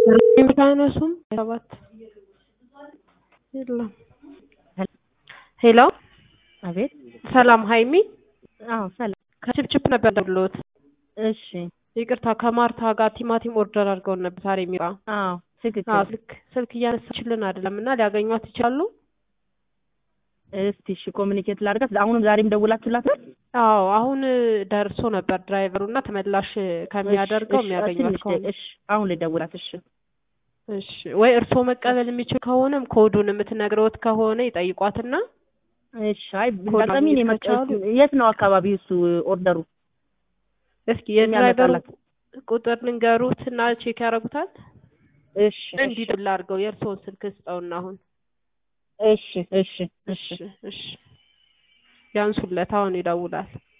ምታነሱም ሰባት የለም። ሄሎ አቤት። ሰላም ሃይሚ። አዎ ሰላም። ከችፕችፕ ነበር ደውሎት። እሺ ይቅርታ ከማርታ ጋር ቲማቲም ኦርደር አድርገው ነበር ዛሬ የሚራ። አዎ ትክክል። ስልክ እያነሳችልን አይደለም እና ሊያገኟት ይችላሉ? እስቲ እሺ ኮሙኒኬት ላድርጋት። አሁንም ዛሬም ደውላችሁላት ነው? አዎ አሁን ደርሶ ነበር ድራይቨሩና ተመላሽ ከሚያደርገው የሚያገኟት ከሆነ እሺ አሁን ልደውላት። እሺ እሺ ወይ እርስዎ መቀበል የሚችል ከሆነም ኮዱን የምትነግረውት ከሆነ ይጠይቋትና እሺ። አይ በጣም የት ነው አካባቢው እሱ ኦርደሩ? እስኪ የድራይቨሩ ቁጥር ልንገሩትና ቼክ ያደርጉታል። እሺ እንዲደውል አድርገው የእርስዎን ስልክ ስጠውና አሁን እሺ እሺ እሺ እሺ ያንሱለት አሁን ይደውላል።